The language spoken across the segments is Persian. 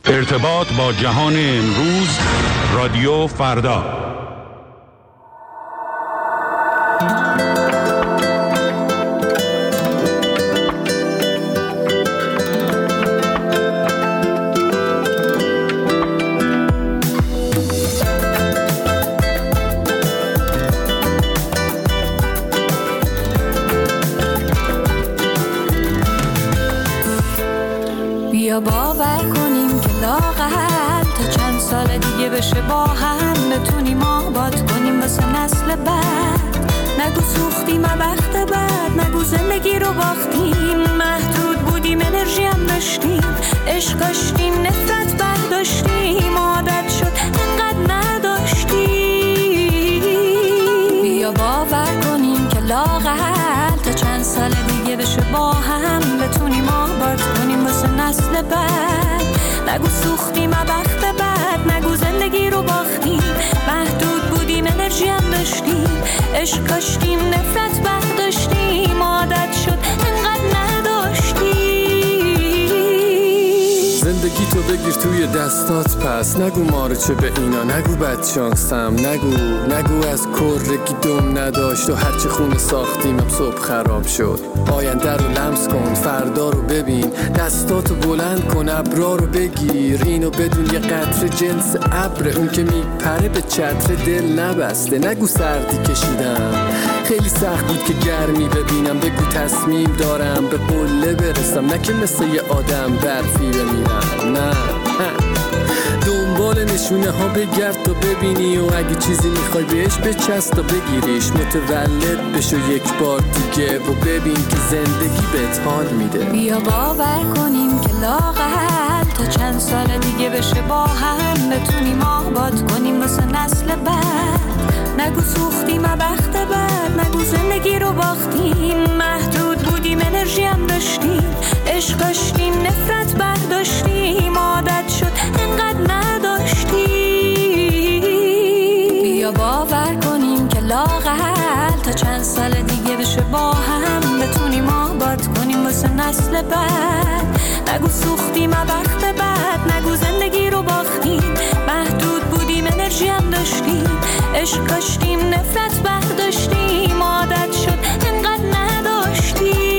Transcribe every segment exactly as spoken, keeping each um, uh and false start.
ارتباط با جهان امروز، رادیو فردا. بیا باور کنیم که لااقل تا چند سال دیگه بشه با هم بتونیم آباد کنیم واسه نسل بعد. نگو سوختیم وقت بعد، نگو زندگی رو باختیم، محدود بودیم انرژی هم داشتیم، عشق داشتیم نفرت برداشتیم، عادت شد انقدر نداشتیم. بیا باور کنیم که لااقل تا چند سال دیگه بشه با هم بتونیم آباد کنیم واسه نسل بعد. نگو سوختیم وقت بعد، نگو زندگی رو باختیم، محدود بودیم انرژی هم داشتیم، عشق داشتیم نفرت برداشتیم، عادت شد انقدر نداشتیم. زندگی تو بگیر توی دستات پس، نگو ما رو چه به اینا، نگو بدشانسم، نگو نگو از کرگی دم نداشت و هرچی خونه ساختیم هم صبح خراب شد. آینده رو لمس کن، فردا رو ببین، دستاتو بلند کن، ابرا رو بگیر، اینو بدون یه قطره جنس ابر، اون که میپره به چتر دل نبسته. نگو سردی کشیدم، خیلی سخت بود که گرمی ببینم، بگو تصمیم دارم به قله برسم، نه که مثل یه آدم برفی بمیرم. نه دنبال نشونه ها بگرد تا ببینی، و اگه چیزی میخوای بهش بچست تا بگیریش، متولد بشو یک بار دیگه و ببین که زندگی بهت حال میده. بیا باور کنیم که لااقل تا چند سال دیگه بشه با هم بتونیم آباد کنیم واسه نسل بعد. نگو سوختیم وقت بعد، نگو زندگی رو باختیم، محدود بودیم انرژی هم داشتیم، عشق داشتیم نفرت برداشتیم، عادت شد انقدر نداشتیم. بیا باور کنیم که لااقل تا چند سال دیگه بشه با هم بتونیم آباد کنیم واسه نسل بعد. نگو سوختیم وقت بعد، نگو زندگی رو باختیم، محدود بودیم انرژی هم داشتیم، عشق داشتیم نفرت برداشتیم، عادت شد انقدر نداشتیم.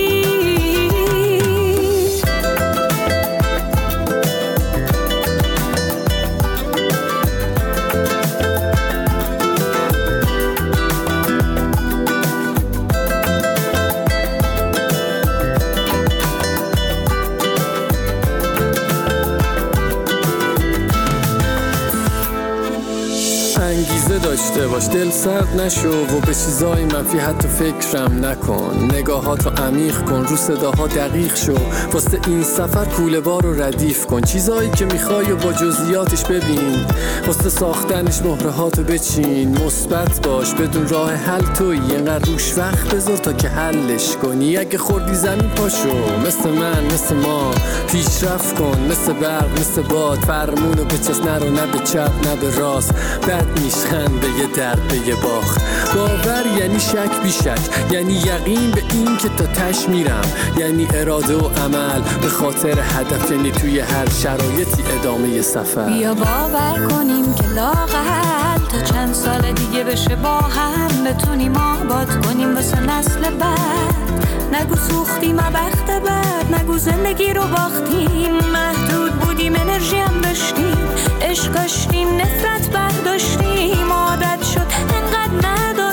انگیزه داشته باش، دل سرد نشو و به چیزای منفی حتی فکرم نکن، نگاهاتو عمیق کن، رو صداها دقیق شو، واسه این سفر کوله بار رو ردیف کن، چیزایی که میخوای و با جزئیاتش ببین، واسه ساختنش مهرهاتو بچین، مثبت باش بدون راه حل تویی، اینقدر روش وقت بذار تا که حلش کنی، اگه خوردی زمین پاشو، مثل من مثل ما پیشرفت کن، مثل برق مثل باد، فرمونو بچست، نرو نه به چپ نه به راست، بد میشخند به یه درد به یه باخت. باور یعنی شک بی شک، یعنی یقین به این که تا تش میرم، یعنی اراده و عمل به خاطر هدف، یعنی توی هر شرایطی ادامه سفر. بیا باور کنیم که لااقل تا چند سال دیگه بشه با هم بتونیم آباد کنیم واسه نسل بعد. نگو سوختیم وقت بعد، نگو زندگی رو باختیم، محدود بودیم انرژی هم داشتیم، عشق داشتیم نفرت برداشتیم، عادت شد انقدر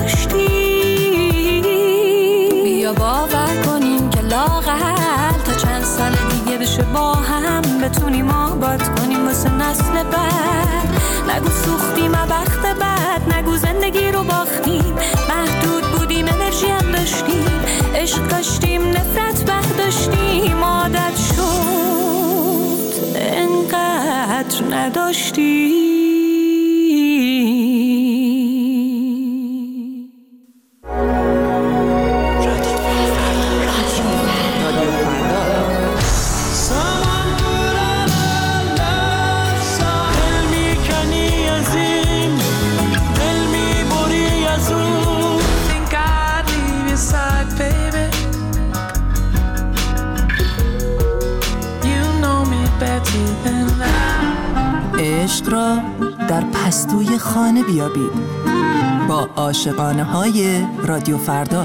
نداشتیم. بیا باور کنیم که لااقل تا چند سال دیگه بشه با هم بتونیم آباد کنیم واسه نسل بعد. نگو سوختیم وقت بعد، نگو زندگی رو باختیم، محدود بودیم انرژی هم داشتیم، عشق داشتیم نفرت برداشتیم، عادت شد انقدر نداشتیم. Better than that. عشق را در پستوی خانه بیابید با عاشقانه های رادیو فردا.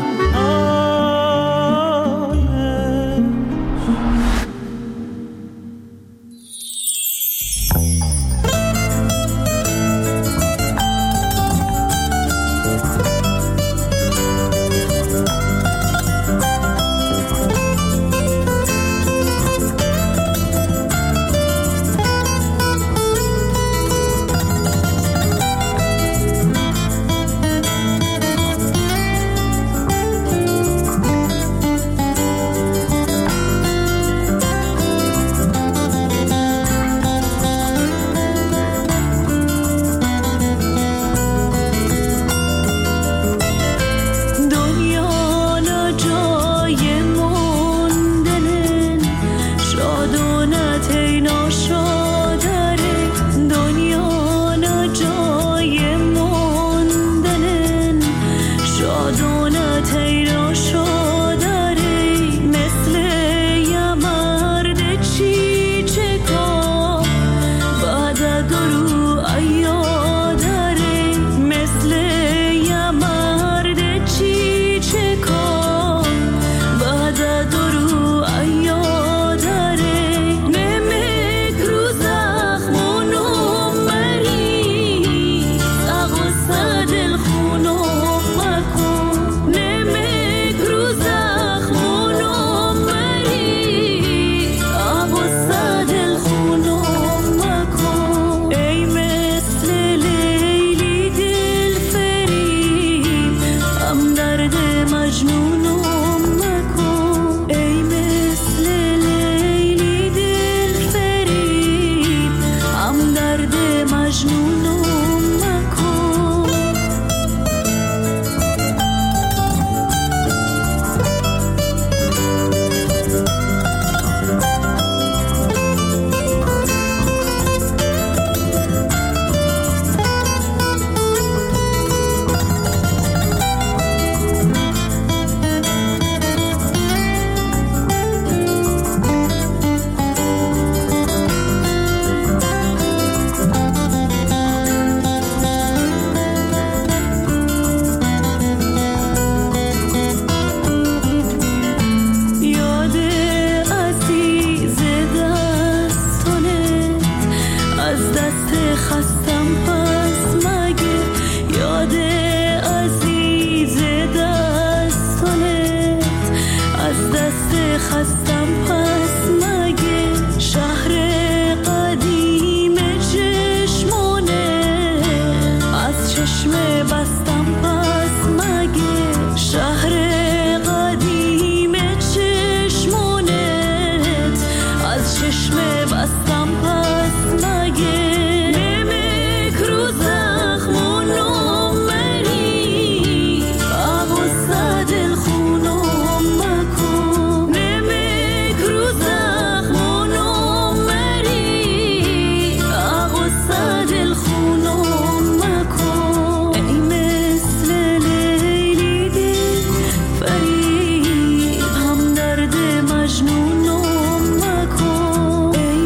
مجنونم مکن، ای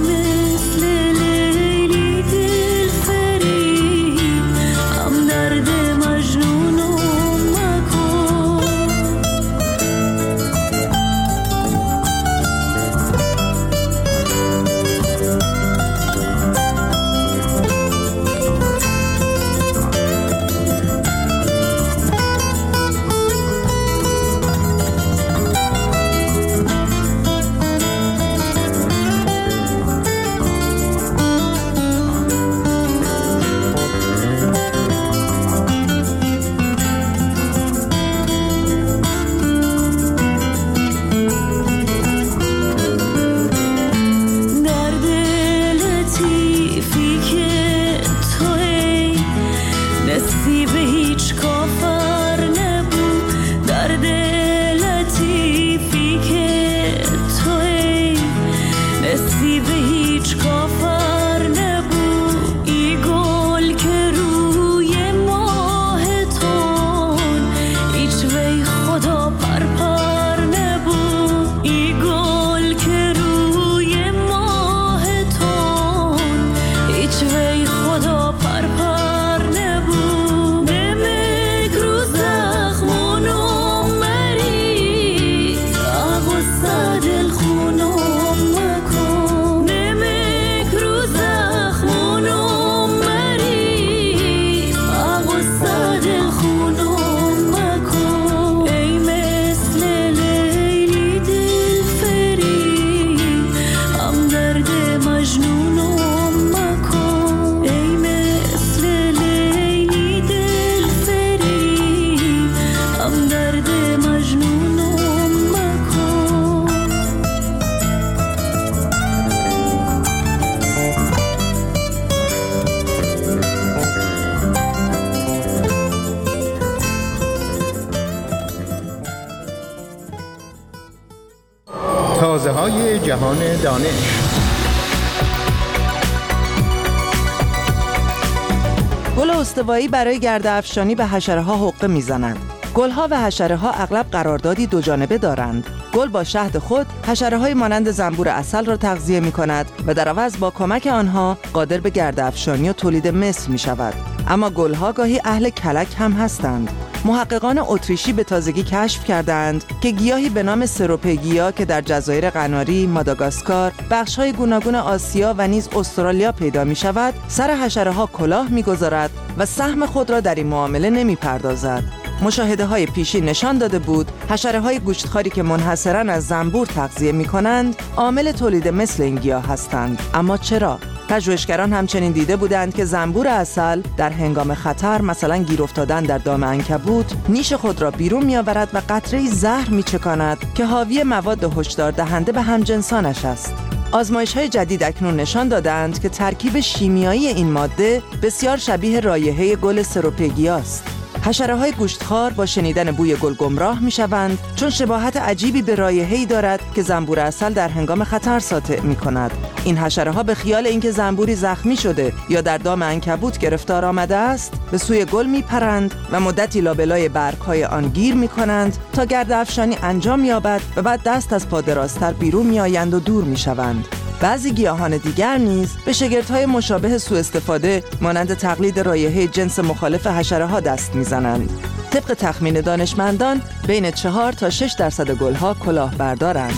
جهان دانش. گل استوایی برای گرده‌افشانی به حشره‌ها حقه می‌زنند. گل‌ها و حشره‌ها اغلب قراردادی دو جانبه دارند. گل با شهد خود حشره‌های مانند زنبور عسل را تغذیه می‌کند و در عوض با کمک آنها قادر به گرده‌افشانی و تولید مثل می‌شود. اما گل‌ها گاهی اهل کلک هم هستند. محققان اتریشی به تازگی کشف کردند که گیاهی به نام سروپگیا که در جزایر قناری، ماداگاسکار، بخش‌های گوناگون آسیا و نیز استرالیا پیدا می‌شود، سر حشره‌ها کلاه می‌گذارد و سهم خود را در این معامله نمی‌پردازد. مشاهده‌های پیشین نشان داده بود حشره‌های گوشتخواری که منحصراً از زنبور تغذیه می‌کنند، عامل تولید مثل این گیاه هستند. اما چرا؟ پژوهشگران همچنین دیده بودند که زنبور عسل در هنگام خطر، مثلا گیر افتادن در دام عنکبوت، نیش خود را بیرون می‌آورد و قطره‌ای زهر می‌چکاند که حاوی مواد هشدار دهنده به همجنسانش است. آزمایش‌های جدید اکنون نشان دادند که ترکیب شیمیایی این ماده بسیار شبیه رایحه گل سروپگیا است. حشره‌های گوشتخوار با شنیدن بوی گل گمراه می‌شوند، چون شباهت عجیبی به رایحه‌ای دارد که زنبور عسل در هنگام خطر ساطع می‌کند. این حشره‌ها به خیال اینکه زنبوری زخمی شده یا در دام عنکبوت گرفتار آمده است، به سوی گل می‌پرند و مدتی لابلای برگ‌های آن گیر می‌کنند تا گرده‌افشانی انجام یابد و بعد دست از پا درازتر بیرون می‌آیند و دور می‌شوند. بعضی گیاهان دیگر نیز به شگردهای مشابه سوء استفاده مانند تقلید رایحه جنس مخالف حشره‌ها دست می‌زنند. طبق تخمین دانشمندان بین چهار تا شش درصد گل‌ها کلاهبردارند.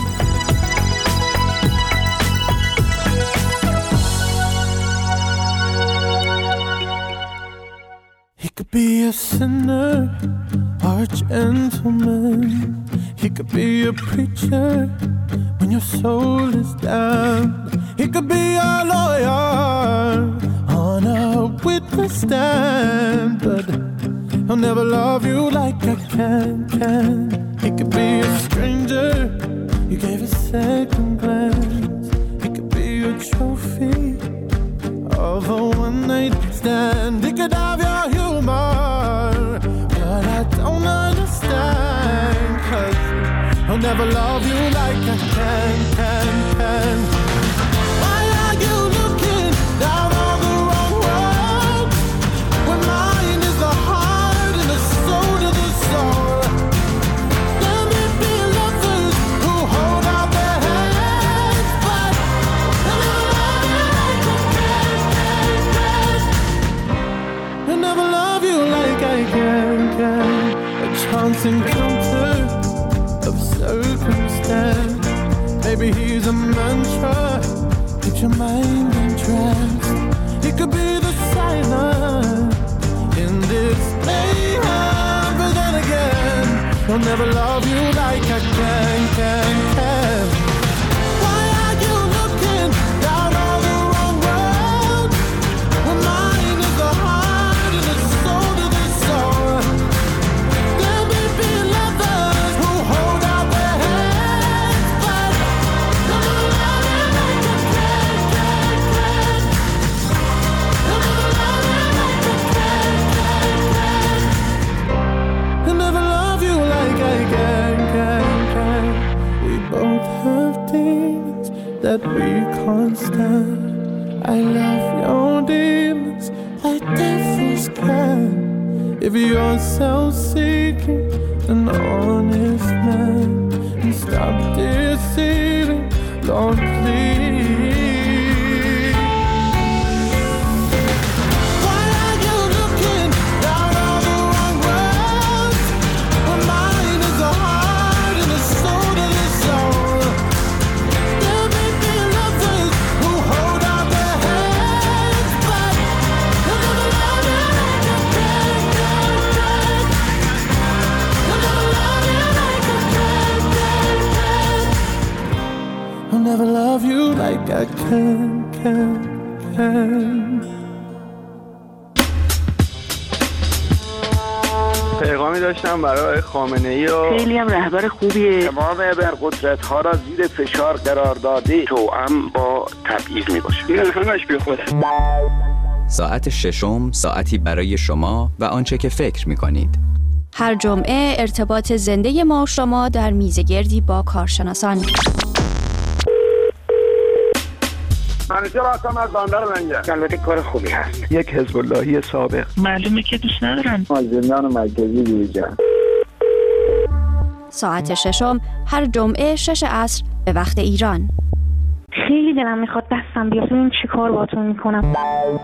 He could be a sinner or a gentleman. He could be a preacher when your soul is down. He could be a lawyer on a witness stand, but he'll never love you like I can, can. He could be a stranger you gave a second glance. He could be a trophy of a one-night stand. He could have your humor, but I don't understand, 'cause he'll never love you like I can, can, can. Why are you looking down on the wrong road when mine is the heart and the soul to the soul? Let me be lovers who hold out their hands, but they'll never love you like I can, can, can. They'll never love you like I can, can. A chance encounter of circumstance. Maybe he's a mantra, keep your mind entranced. He could be the silence in this mayhem, but then again, he'll never love you like I can, can, can. Why are you looking down on the wrong road when mine is the heart and the soul to the soul? There may be lovers who hold out their hands, but they'll never love you like I can, can, can. They'll never love you like I can, can, can. They'll never love you like I can, can, can. We both have demons that we can't stand. I love your demons like devils can. If you're self-seeking, an honest man, and stop deceiving, Lord, please. Why are you looking down on the wrong road when mine is the heart and the soul to the soul? There may be lovers who hold out their hands, but they'll never love you like I can, can, can. They'll never love you like I can, can, can. I'll never love you like I can, can, can. پیغامی داشتم برای خامنه‌ای و خیلی هم رهبر خوبیه. تمام ابرقدرت‌ها را زیر فشار قرار داده، توأم با تبعیض میباشه. این همش بی خوده. ساعت ششم، ساعتی برای شما و آنچه که فکر می‌کنید. هر جمعه ارتباط زنده ما و شما در میزگردی با کارشناسان. همیشه راستم از بندر منجه. البته کار خوبی هست. یک حزب اللهی سابق. معلومه که دوست ندارن. از زندان مرکزی بیرون. ساعت ششم هر جمعه شش عصر به وقت ایران. خیلی دلم میخواد دستم بیاد ببین چی کار باتون میکنم.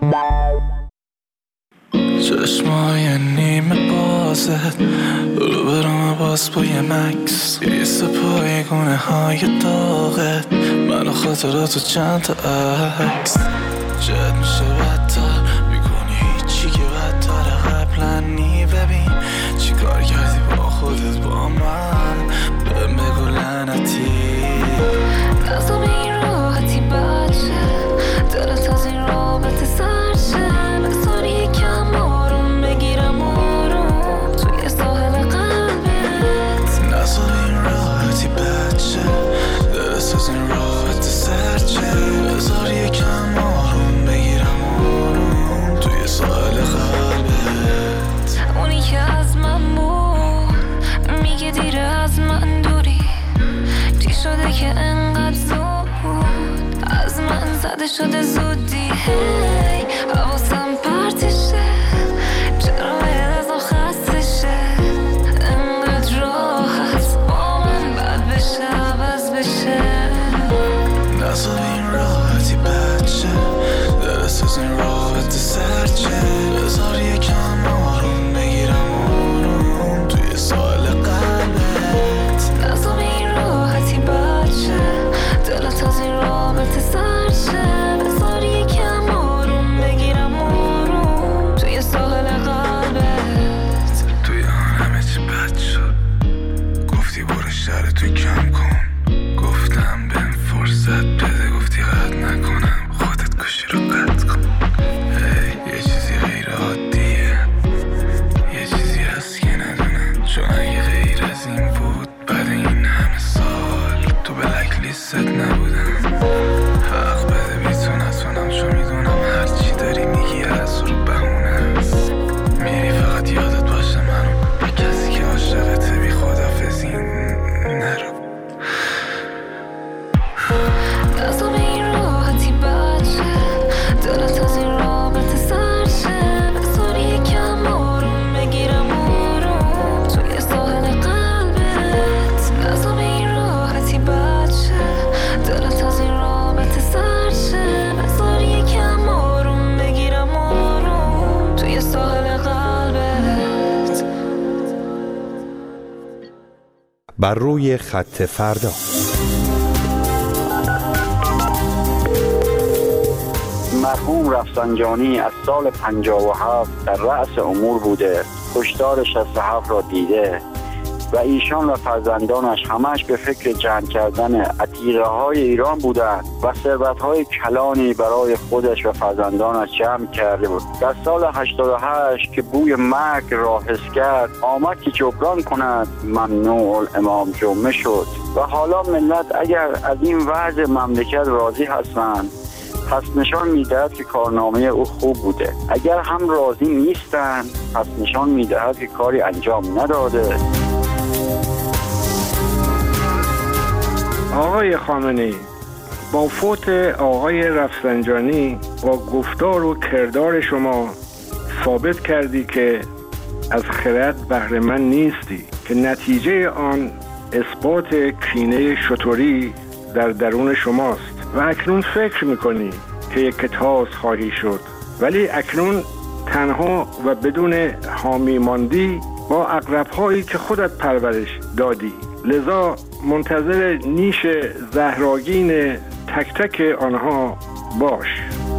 چشمای نیمه بازت رو برام باز با یه مکس ایست پای گونه های داغت منو خاطراتو چند تا عکس جد میشه بدتر میکنی هیچی که بدتره قبلا نی ببین چی کار کردی با خودت با من بهم بگو لعنتی نظام این راحتی بچه دلت از این رابطه سرشه بذاری یکم آروم بگیرم آروم توی ساحل قلبت نظام این راحتی بچه دلت از این رابطه سرشه بذاری یکم آروم بگیرم آروم توی ساحل قلبت اونی که از من بود میگه دیره از من دوری چی شده که انقدر زود از من زده شده زودی هی حواسم پرتشه چرا مهرزم خستشه انقدر راحت با من بد بشه عوض بشه نظام این راحتی بچه درست از این راحت سرچه بذار یکم آروم بگیرم آروم توی سال قلبت نظام این راحتی بچه دلت از این رابطه سرشه بذار یکم آروم بگیرم آروم توی ساحل قلبت توی آن همه چی بد شد گفتی برو شهر توی کم کن گفتم بهم فرصت بده گفتی قد نکنم خودت گوشی رو قطع کن هی یه چیزی غیر عادیه یه چیزی هست که ندونم چون اگه غیر از این بود بعد این همه سال تو بلک لیست نبودم حق بده بی تو نتونم چون میدونم هرچی داری میگی از رو بهونه است میری فقط یادت باشه منو به کسی که عاشقته بی خدافزی نرو نظام این راحتی بچه دلت از این رابطه سرشه بذار یکم آروم بگیرم آروم توی ساحل قلبت نظام این راحتی بچه دلت از این رابطه سرشه بذار یکم آروم بگیرم آروم توی ساحل قلبت بر روی خط فردا. مرحوم رفسنجانی از سال پنجاه و هفت در رأس امور بوده، کشتار شصت و هفت را دیده و ایشان و فرزندانش همش به فکر جمع کردن عتیقه های ایران بودند و ثروت های کلانی برای خودش و فرزندانش جمع کرده بود. در سال هشتاد و هشت که بوی مرگ را حس کرد آمد که جبران کند، ممنوع امام جمعه شد و حالا ملت اگر از این وضع مملکت راضی هستند پس نشان میدهد که کارنامه او خوب بوده، اگر هم راضی نیستند پس نشان میدهد که کاری انجام نداده. آقای خامنه‌ای، با فوت آقای رفسنجانی با گفتار و کردار شما ثابت کردی که از خرد بهره مند نیستی که نتیجه آن اثبات کینه شتوری در درون شماست و اکنون فکر میکنی که یک تاس خواهی شد، ولی اکنون تنها و بدون حامی ماندی با عقرب‌هایی که خودت پرورش دادی، لذا منتظر نیش زهراگین تک تک آنها باش.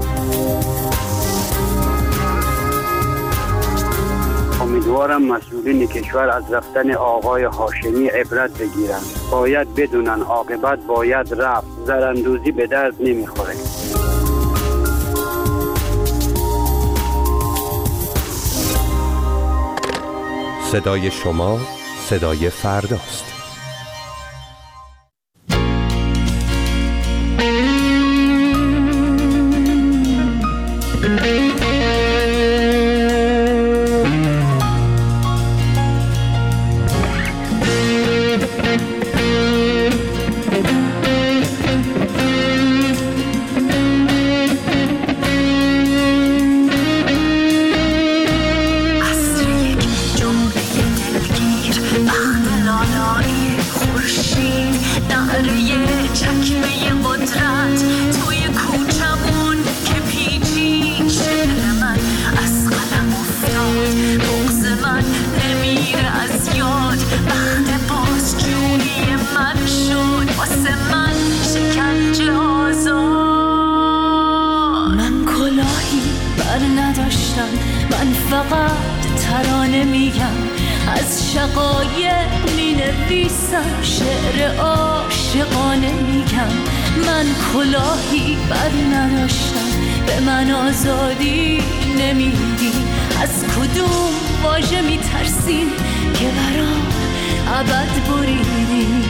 امیدوارم مسئولین کشور از رفتن آقای هاشمی عبرت بگیرند. باید بدونن عاقبت باید رفت، زراندوزی به درد نمیخوره. صدای شما صدای فرداست. نداشتم. من فقط ترانه میگم، از شقایق می نویسم، شعر عاشقانه میگم. من کلاهی بر نداشتم، به من آزادی نمیدی. از کدوم واژه میترسین که برام ابد بریدی؟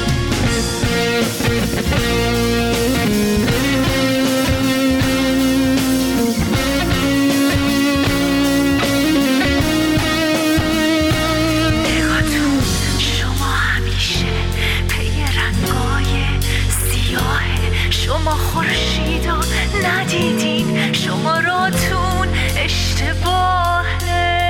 نگاهتون شما همیشه پی رنگای سیاه، شما خورشیدو ندیدین، شما راتون اشتباهه.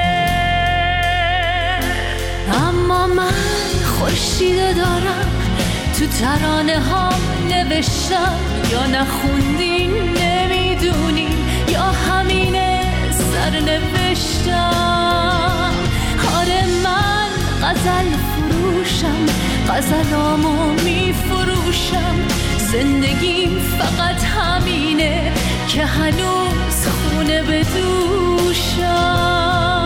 اما من خورشیدو دارم، تو ترانه ها نوشتم. یا نخوندین نمیدونین، یا همینه سر نوشتم. آره من غزل فروشم، غزلامو میفروشم. زندگیم فقط همینه که هنوز خونه به دوشم.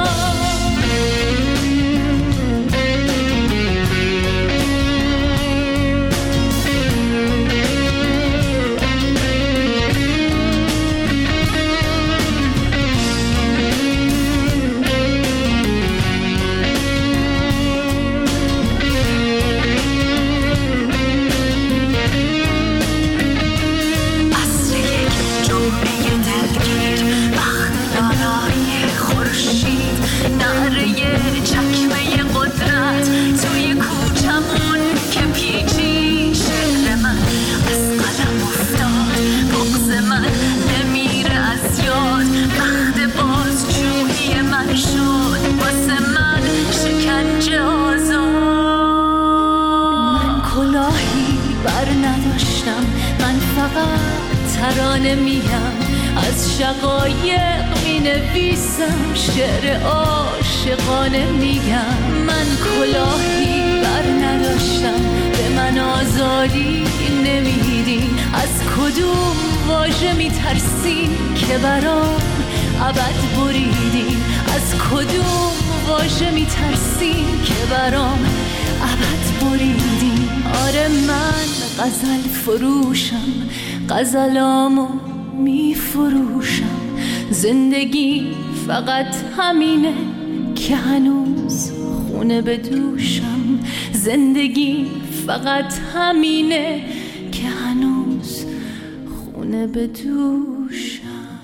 ترانه میگم، از شقایق می نویسم، شعر عاشقانه میگم. من کلاهی بر نداشتم، به من آزادی نمیدین. از کدوم واژه میترسین که برام ابد بریدین؟ از کدوم واژه میترسین که برام ابد بریدین؟ آره من غزل فروشم، غزلامو میفروشم. زندگی فقط همینه که هنوز خونه به دوشم. زندگی فقط همینه که هنوز خونه به دوشم.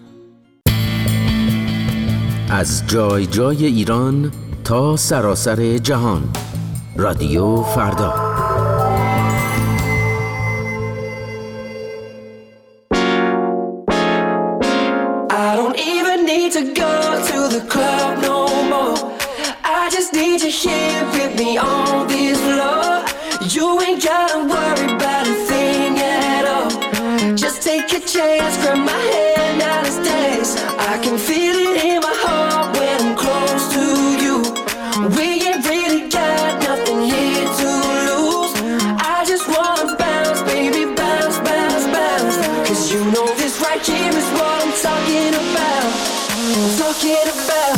از جای جای ایران تا سراسر جهان، رادیو فردا. Chance, grab my hand, now this dance. I can feel it in my heart when I'm close to you. We ain't really got nothing here to lose. I just wanna bounce, baby, bounce, bounce, bounce. Cause you know this right here is what I'm talking about. I'm talking about.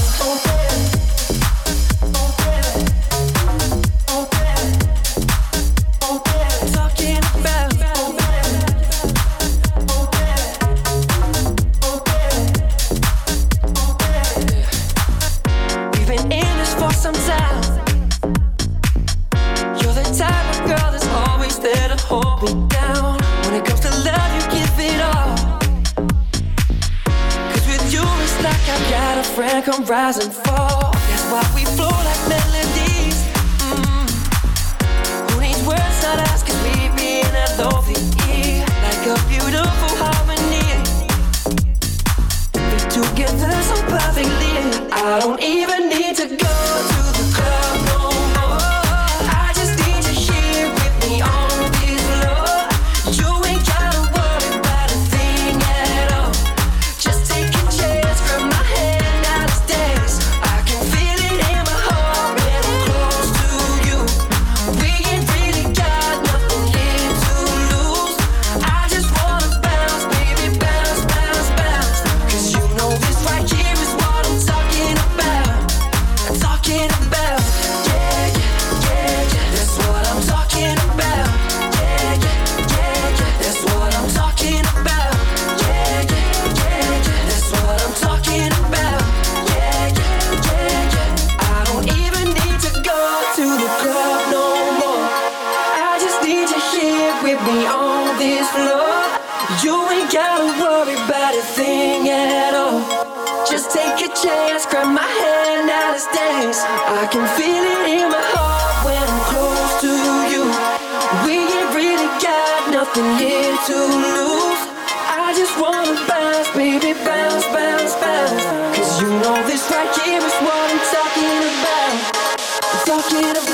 Come rise and fall. That's why we flow like melodies. Mm. Who needs words not us? Cause we be in a lovely ear, like a beautiful harmony. We together so perfectly. I don't even need to go to the club no more. I just need you here with me on this floor. You ain't gotta worry about a thing at all. Just take a chance, grab my hand. Bounce, a thing at all. Just take a chance, grab my hand, now let's dance. I can feel it in my heart when I'm close to you. We ain't really got nothing here to lose. I just wanna bounce, baby, bounce, bounce, bounce. Cause you know this right here is what I'm talking about. I'm talking about